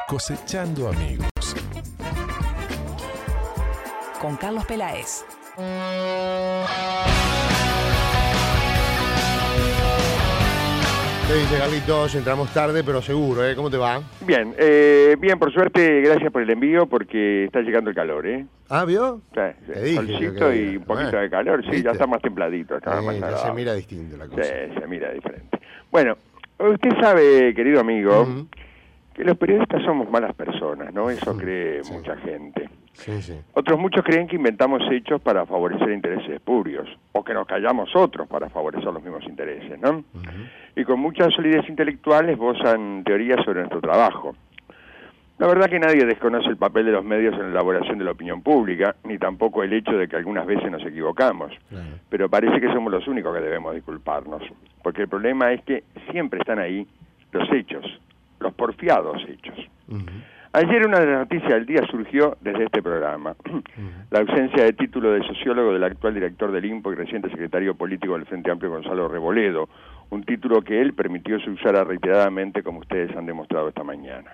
Cosechando amigos. Con Carlos Peláez. ¿Qué dice, Carlitos? Entramos tarde, pero seguro, ¿eh? ¿Cómo te va? Bien, bien, por suerte, gracias por el envío, porque está llegando el calor, ¿eh? Ah, ¿vio? Sí, Te dije solcito que- y un poquito bueno, de calor, sí, ¿viste? ya está más templadito, está más Ya se agradable. mira distinto la cosa. Sí, se mira diferente. Bueno, usted sabe, querido amigo, Ujú. que los periodistas somos malas personas, ¿no? Eso cree mucha gente. Sí, sí. Otros muchos creen que inventamos hechos para favorecer intereses espurios, o que nos callamos otros para favorecer los mismos intereses, ¿no? Y con mucha solidez intelectual esbozan teorías sobre nuestro trabajo. La verdad que nadie desconoce el papel de los medios en la elaboración de la opinión pública, ni tampoco el hecho de que algunas veces nos equivocamos. Claro. Pero parece que somos los únicos que debemos disculparnos, porque el problema es que siempre están ahí los hechos, los porfiados hechos. Ujú. Ayer una de las noticias del día surgió desde este programa. La ausencia de título de sociólogo del actual director del INPO y reciente secretario político del Frente Amplio, Gonzalo Reboledo, un título que él permitió se usara reiteradamente, como ustedes han demostrado esta mañana.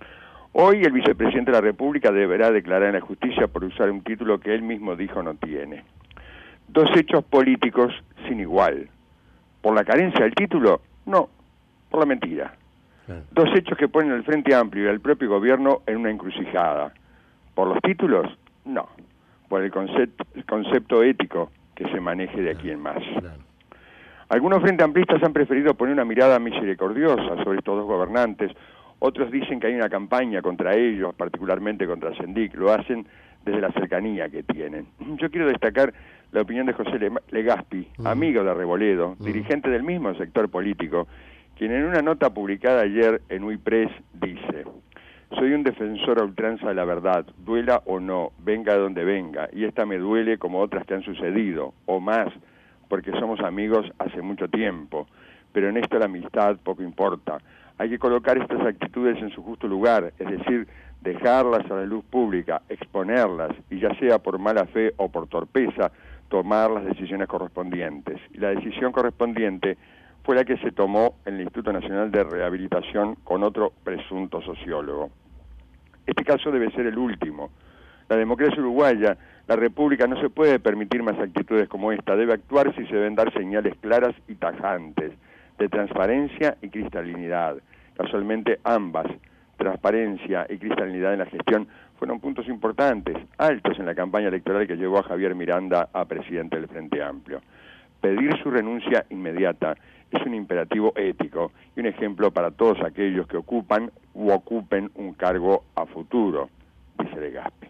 Hoy el vicepresidente de la República deberá declarar en la justicia por usar un título que él mismo dijo no tiene. Dos hechos políticos sin igual. ¿Por la carencia del título? No, por la mentira. Claro. Dos hechos que ponen al Frente Amplio y al propio gobierno en una encrucijada. ¿Por los títulos? No. Por el concepto ético que se maneje de aquí en más. Claro. Algunos frente amplistas han preferido poner una mirada misericordiosa sobre estos dos gobernantes. Otros dicen que hay una campaña contra ellos, particularmente contra Sendik. Lo hacen desde la cercanía que tienen. Yo quiero destacar la opinión de José Legaspi, amigo de Reboledo, dirigente del mismo sector político, quien en una nota publicada ayer en UIPress dice: soy un defensor a ultranza de la verdad, duela o no, venga de donde venga, y esta me duele como otras que han sucedido, o más, porque somos amigos hace mucho tiempo, pero en esto la amistad poco importa. Hay que colocar estas actitudes en su justo lugar, es decir, dejarlas a la luz pública, exponerlas, y ya sea por mala fe o por torpeza, tomar las decisiones correspondientes. Y la decisión correspondiente fue la que se tomó en el Instituto Nacional de Rehabilitación con otro presunto sociólogo. Este caso debe ser el último. La democracia uruguaya, la República, no se puede permitir más actitudes como esta. Debe actuar si se deben dar señales claras y tajantes de transparencia y cristalinidad. Casualmente ambas, transparencia y cristalinidad en la gestión, fueron puntos importantes, altos en la campaña electoral que llevó a Javier Miranda a presidente del Frente Amplio. Pedir su renuncia inmediata es un imperativo ético y un ejemplo para todos aquellos que ocupan u ocupen un cargo a futuro, dice Legaspi.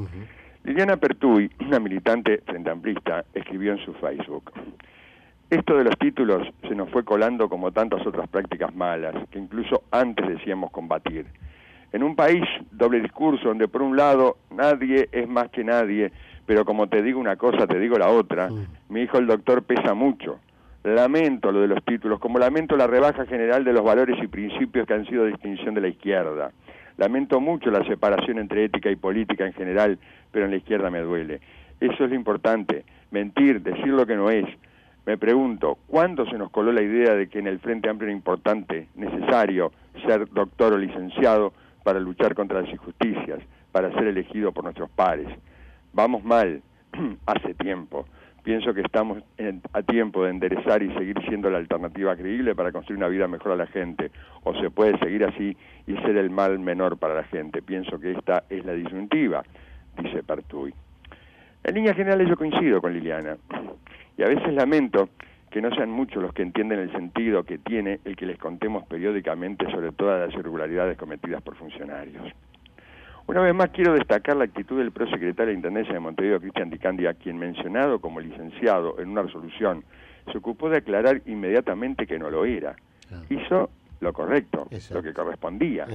Liliana Pertuy, una militante frente amplista, escribió en su Facebook: esto de los títulos se nos fue colando como tantas otras prácticas malas, que incluso antes decíamos combatir. En un país doble discurso, donde por un lado nadie es más que nadie, pero como te digo una cosa, te digo la otra, mi hijo el doctor pesa mucho. Lamento lo de los títulos, como lamento la rebaja general de los valores y principios que han sido distinción de la izquierda. Lamento mucho la separación entre ética y política en general, pero en la izquierda me duele. Eso es lo importante, mentir, decir lo que no es. Me pregunto, ¿cuándo se nos coló la idea de que en el Frente Amplio era importante, necesario, ser doctor o licenciado para luchar contra las injusticias, para ser elegido por nuestros pares? Vamos mal, hace tiempo. Pienso que estamos a tiempo de enderezar y seguir siendo la alternativa creíble para construir una vida mejor a la gente, o se puede seguir así y ser el mal menor para la gente. Pienso que esta es la disyuntiva, dice Pertuy. En líneas generales yo coincido con Liliana, y a veces lamento que no sean muchos los que entienden el sentido que tiene el que les contemos periódicamente sobre todas las irregularidades cometidas por funcionarios. Una vez más quiero destacar la actitud del prosecretario de Intendencia de Montevideo, Cristian Di Candia, quien, mencionado como licenciado en una resolución, se ocupó de aclarar inmediatamente que no lo era. Hizo lo correcto, lo que correspondía.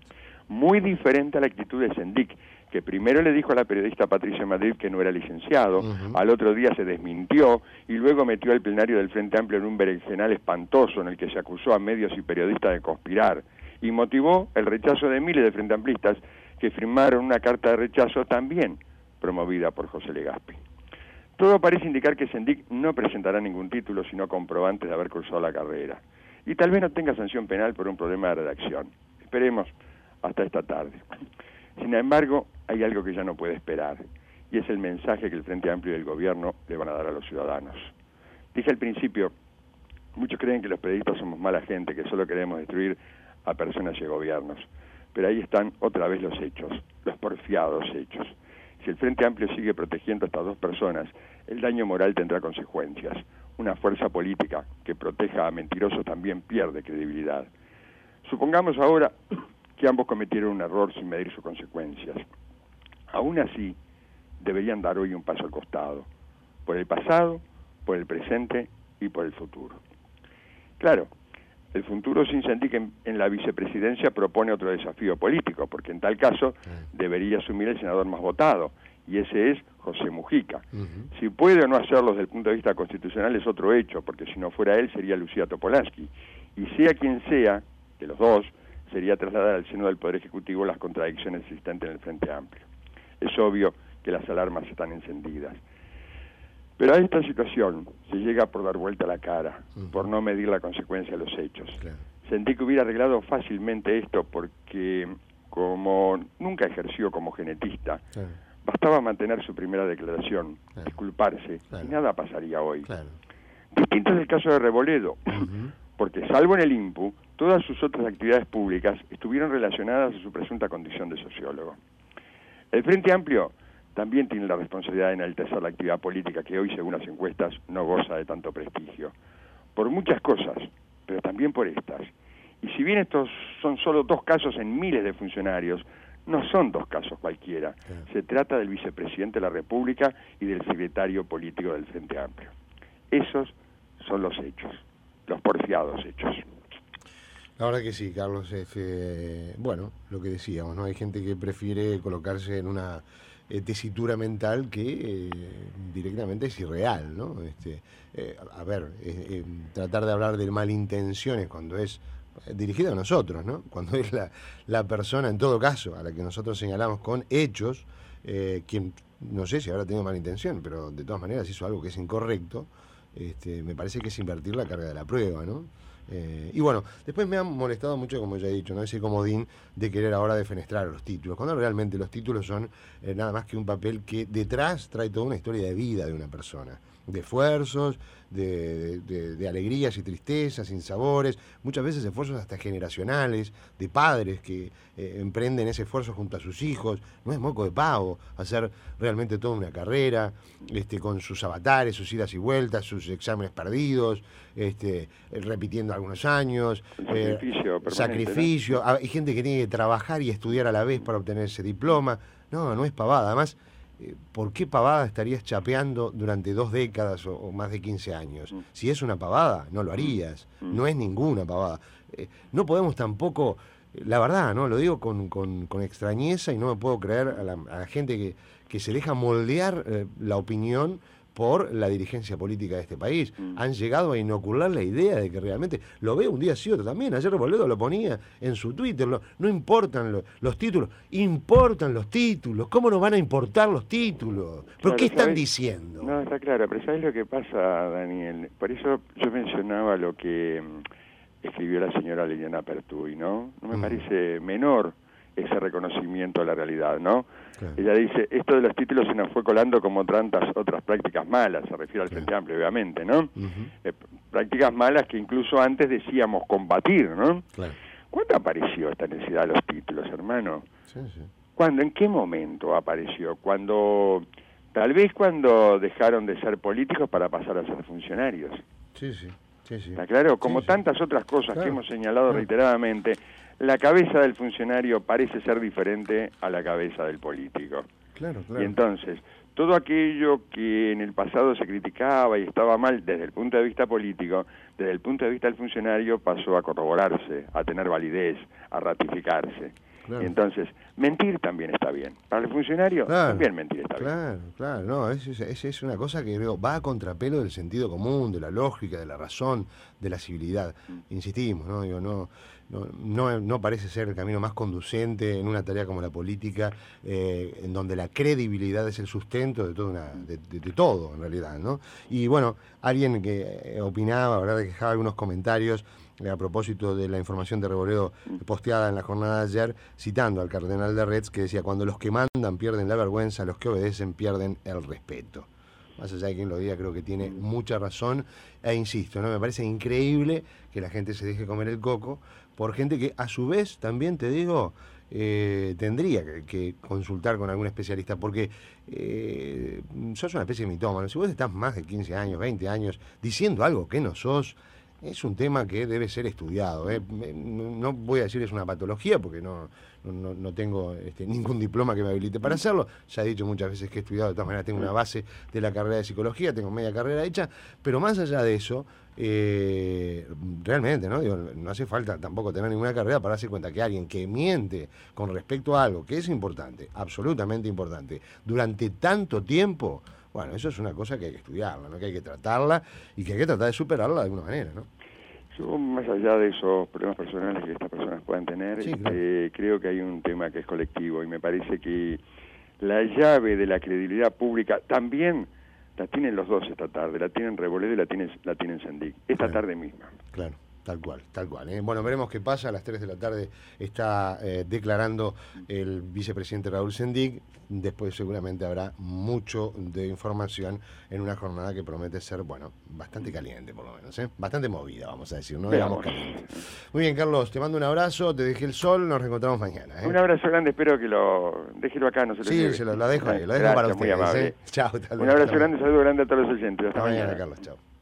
Muy diferente a la actitud de Sendik, que primero le dijo a la periodista Patricia Madrid que no era licenciado, al otro día se desmintió y luego metió al plenario del Frente Amplio en un berenjenal espantoso en el que se acusó a medios y periodistas de conspirar y motivó el rechazo de miles de frente amplistas que firmaron una carta de rechazo también promovida por José Legaspi. Todo parece indicar que Sendik no presentará ningún título sino comprobantes de haber cursado la carrera y tal vez no tenga sanción penal por un problema de redacción. Esperemos hasta esta tarde. Sin embargo, hay algo que ya no puede esperar, y es el mensaje que el Frente Amplio y el gobierno le van a dar a los ciudadanos. Dije al principio, muchos creen que los periodistas somos mala gente, que solo queremos destruir a personas y a gobiernos. Pero ahí están otra vez los hechos, los porfiados hechos. Si el Frente Amplio sigue protegiendo a estas dos personas, el daño moral tendrá consecuencias. Una fuerza política que proteja a mentirosos también pierde credibilidad. Supongamos ahora que ambos cometieron un error sin medir sus consecuencias. Aún así, deberían dar hoy un paso al costado, por el pasado, por el presente y por el futuro. Claro, el futuro sin sentir que en la vicepresidencia propone otro desafío político, porque en tal caso debería asumir el senador más votado, y ese es José Mujica. Si puede o no hacerlo desde el punto de vista constitucional es otro hecho, porque si no fuera él sería Lucía Topolansky, y sea quien sea, de los dos, sería trasladar al seno del Poder Ejecutivo las contradicciones existentes en el Frente Amplio. Es obvio que las alarmas están encendidas. Pero a esta situación se llega por dar vuelta a la cara, por no medir la consecuencia de los hechos. Claro. Sentí que hubiera arreglado fácilmente esto porque, como nunca ejerció como genetista, claro, bastaba mantener su primera declaración, claro, disculparse, claro, y nada pasaría hoy. Claro. Distinto es el caso de Reboledo, porque salvo en el INPU, todas sus otras actividades públicas estuvieron relacionadas a su presunta condición de sociólogo. El Frente Amplio también tiene la responsabilidad de enaltecer la actividad política que hoy, según las encuestas, no goza de tanto prestigio. Por muchas cosas, pero también por estas. Y si bien estos son solo 2 casos en miles de funcionarios, no son 2 casos cualquiera. Se trata del vicepresidente de la República y del secretario político del Frente Amplio. Esos son los hechos, los porfiados hechos. La verdad que sí, Carlos. Bueno, lo que decíamos, ¿no? Hay gente que prefiere colocarse en una tesitura mental que directamente es irreal, ¿no? Tratar de hablar de malintenciones cuando es dirigida a nosotros, ¿no? Cuando es la persona, en todo caso, a la que nosotros señalamos con hechos, quien no sé si habrá tenido mala intención, pero de todas maneras hizo algo que es incorrecto, me parece que es invertir la carga de la prueba, ¿no? Y bueno, después me han molestado mucho, como ya he dicho, ¿no? Ese comodín de querer ahora defenestrar los títulos, cuando realmente los títulos son nada más que un papel que detrás trae toda una historia de vida de una persona, de esfuerzos, de alegrías y tristezas, sinsabores, muchas veces esfuerzos hasta generacionales, de padres que emprenden ese esfuerzo junto a sus hijos. No es moco de pavo hacer realmente toda una carrera, con sus avatares, sus idas y vueltas, sus exámenes perdidos, repitiendo algunos años, sacrificio, ¿no? Hay gente que tiene que trabajar y estudiar a la vez para obtener ese diploma. No es pavada. Además, ¿por qué pavada estarías chapeando durante 2 décadas o más de 15 años? Si es una pavada, no lo harías. No es ninguna pavada. No podemos tampoco, la verdad, ¿no? Lo digo con extrañeza y no me puedo creer a la gente que se deja moldear la opinión por la dirigencia política de este país. Han llegado a inocular la idea de que realmente, lo veo un día sí otro también, ayer Reboledo lo ponía en su Twitter, no importan los títulos, importan los títulos. ¿Cómo no van a importar los títulos? ¿Pero claro, qué están diciendo? No, está claro, pero ¿sabes lo que pasa, Daniel? Por eso yo mencionaba lo que escribió la señora Liliana Pertuy, ¿no? No me parece menor ese reconocimiento de la realidad, ¿no? Claro. Ella dice, esto de los títulos se nos fue colando como tantas otras prácticas malas, se refiere al Frente Amplio, obviamente, ¿no? Prácticas malas que incluso antes decíamos combatir, ¿no? Claro. ¿Cuándo apareció esta necesidad de los títulos, hermano? Sí. ¿Cuándo? ¿En qué momento apareció? Tal vez cuando dejaron de ser políticos para pasar a ser funcionarios. Sí. ¿Está claro? Como tantas otras cosas que hemos señalado reiteradamente, la cabeza del funcionario parece ser diferente a la cabeza del político. Claro. Y entonces, todo aquello que en el pasado se criticaba y estaba mal desde el punto de vista político, desde el punto de vista del funcionario pasó a corroborarse, a tener validez, a ratificarse. Claro. Y entonces, mentir también está bien. Para el funcionario, también mentir está bien. Claro. No, es una cosa que va a contrapelo del sentido común, de la lógica, de la razón, de la civilidad. Insistimos, ¿no? Digo, no parece ser el camino más conducente en una tarea como la política, en donde la credibilidad es el sustento de todo, en realidad, ¿no? Y bueno, alguien que opinaba, ¿verdad?, dejaba algunos comentarios a propósito de la información de Rebolledo posteada en la jornada de ayer, citando al cardenal de Retz, que decía: cuando los que mandan pierden la vergüenza, los que obedecen pierden el respeto. Más allá de quien lo diga, creo que tiene mucha razón. E insisto, ¿no? Me parece increíble que la gente se deje comer el coco por gente que, a su vez, también te digo, tendría que consultar con algún especialista, porque sos una especie de mitómano. Si vos estás más de 15 años, 20 años, diciendo algo que no sos, es un tema que debe ser estudiado. No voy a decir es una patología, porque no tengo ningún diploma que me habilite para hacerlo. Ya he dicho muchas veces que he estudiado, de todas maneras tengo una base de la carrera de psicología, tengo media carrera hecha, pero más allá de eso, realmente, ¿no? Digo, no hace falta tampoco tener ninguna carrera para darse cuenta que alguien que miente con respecto a algo que es importante, absolutamente importante, durante tanto tiempo, bueno, eso es una cosa que hay que estudiarla, ¿no? Que hay que tratarla y que hay que tratar de superarla de alguna manera, ¿no? Yo, más allá de esos problemas personales que estas personas puedan tener, Sí, claro. creo que hay un tema que es colectivo, y me parece que la llave de la credibilidad pública también la tienen los dos esta tarde, la tienen Rebolledo y la tienen Sendik, esta tarde misma. Claro. Tal cual, tal cual. Bueno, veremos qué pasa. A las 3 de la tarde está declarando el vicepresidente Raúl Sendik. Después seguramente habrá mucho de información en una jornada que promete ser, bueno, bastante caliente por lo menos, ¿eh? Bastante movida, vamos a decir, no digamos caliente. Muy bien, Carlos, te mando un abrazo, te dejé el sol, nos reencontramos mañana, ¿eh? Un abrazo grande, espero que déjelo acá, no se lo Sí, lleve. se lo dejo ahí, lo dejo Gracias, para muy ustedes, amable. ¿eh? Chao, un abrazo grande, saludo grande a todos los oyentes. Hasta mañana, Carlos, chao.